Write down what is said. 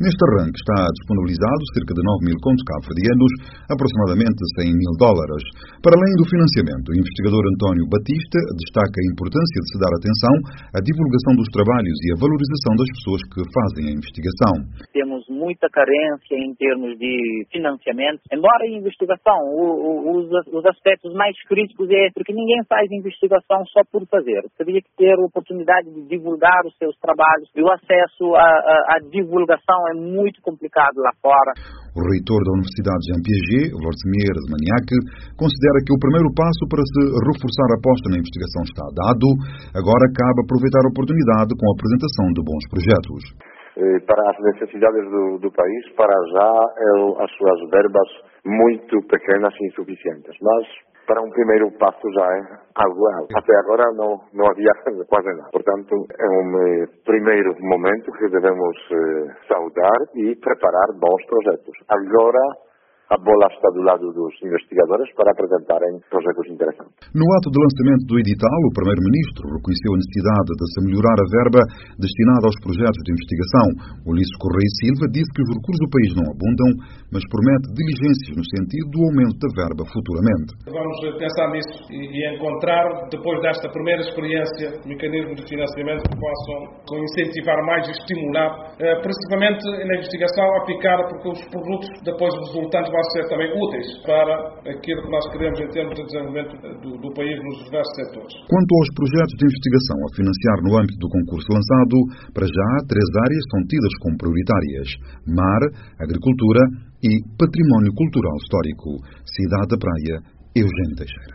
Neste arranque está disponibilizado cerca de 9.000 contos cabo-verdianos, aproximadamente $100.000. Para além do financiamento, o investigador António Batista destaca a importância de se dar atenção à divulgação dos trabalhos e à valorização das pessoas que fazem a investigação. Temos muita carência em termos de financiamento, embora a investigação, os aspectos mais críticos é porque ninguém faz investigação só por fazer. Teria que ter a oportunidade de divulgar os seus trabalhos e o acesso à divulgação é muito complicado lá fora. O reitor da Universidade Jean Piaget, Lordsmier de Maniac, considera que o primeiro passo para se reforçar a aposta na investigação está dado. Agora cabe aproveitar a oportunidade com a apresentação de bons projetos. Para as necessidades do país, para já, as suas verbas muito pequenas e insuficientes. Mas, para um primeiro passo já é algo. Até agora não havia quase nada. Portanto, é um primeiro momento que devemos saudar e preparar bons projetos. Agora, a bola está do lado dos investigadores para apresentarem projetos interessantes. No ato de lançamento do edital, o Primeiro-Ministro reconheceu a necessidade de se melhorar a verba destinada aos projetos de investigação. Ulisses Correia Silva disse que os recursos do país não abundam, mas promete diligências no sentido do aumento da verba futuramente. Vamos pensar nisso e encontrar, depois desta primeira experiência, mecanismos de financiamento que possam incentivar mais e estimular, principalmente na investigação aplicada, porque os produtos depois resultantes vão ser também úteis para aquilo que nós queremos em termos de desenvolvimento do país nos diversos setores. Quanto aos projetos de investigação a financiar no âmbito do concurso lançado, para já 3 áreas são tidas como prioritárias: mar, agricultura e património cultural histórico. Cidade da Praia, Eugênio Teixeira.